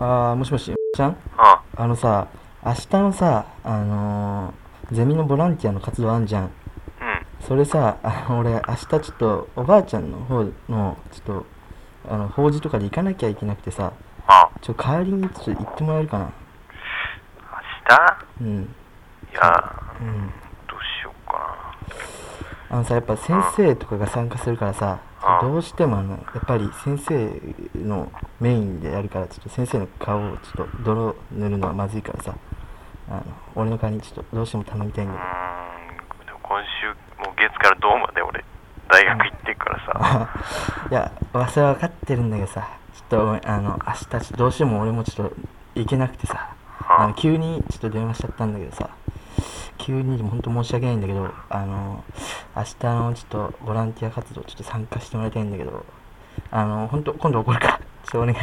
もしもし、ちゃん。 あさ、明日のさ、ゼミのボランティアの活動あんじゃん。 うん。 それさ、俺、明日ちょっと、おばあちゃんの方の、ちょっと、法事とかで行かなきゃいけなくてさ、 あ帰りにちょっと行ってもらえるかな。 明うん。 日いやうん。 どうしようかやっぱ先生とかが参加するからさ、 な。 どうしてもやっぱり先生のメインでやるから、ちょっと先生の顔をちょっと泥塗るのはまずいからさ、俺の代わりにちょっとどうしても頼みたいんだよ。 でも今週もう月から土まで俺大学行ってるからさ。 いや、それは分かってるんだけどさ、ちょっとごめん、明日ちょっとどうしても俺もちょっと行けなくてさ、急にちょっと電話しちゃったんだけどさ、急にでも本当申し訳ないんだけど、明日のちょっとボランティア活動ちょっと参加してもらいたいんだけど、本当今度怒るから、ちょっとお願い。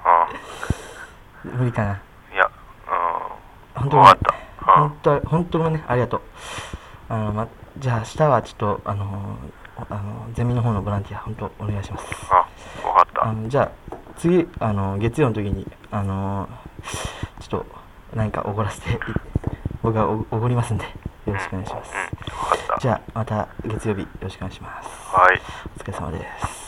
無理かな。 いや本当ごめん。 分かった。 本当ごめんね、ありがとう。じゃあ明日はちょっとゼミの方のボランティア本当お願いします。 分かった。 じゃあ次月曜の時にちょっと何かおごらせて僕はおごりますんでよろしくお願いします。 分かった。 じゃあまた月曜日よろしくお願いします。 はい。 お疲れ様です。